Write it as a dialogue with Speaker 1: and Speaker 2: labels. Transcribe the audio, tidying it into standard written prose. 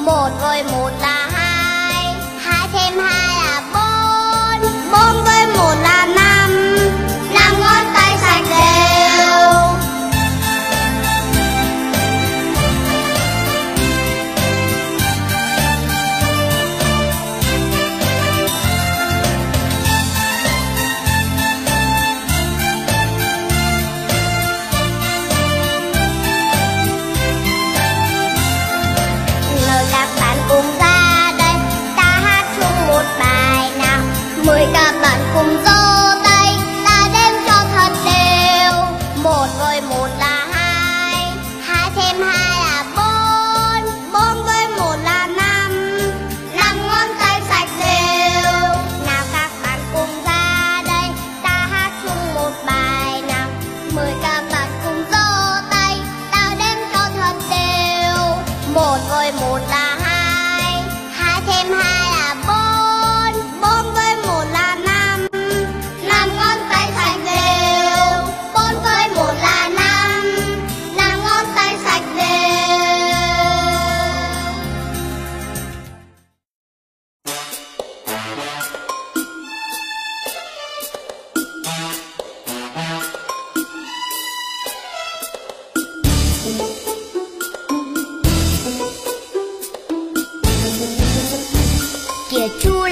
Speaker 1: một với một là hai, hai thêm hai là bốn, bốn với một là năm, năm ngón tay sạch đều. Mời các bạn cùng ra đây, ta hát chung một bài nào. Mời các bạn cùng giơ tay, ta đếm cho thật đều. Một với một là hai, hai thêm hai là bốn, bốn với một là năm, năm ngón tay sạch đều. Nào các bạn cùng ra đây, ta hát chung một bài nào. Mời các bạn cùng giơ tay, ta đếm cho thật đều. Một với một là hai, hai thêm hai là bốn, bốn với một là năm, năm ngón tay sạch đều. Bốn với một là năm, năm ngón tay sạch đều. Kìa chú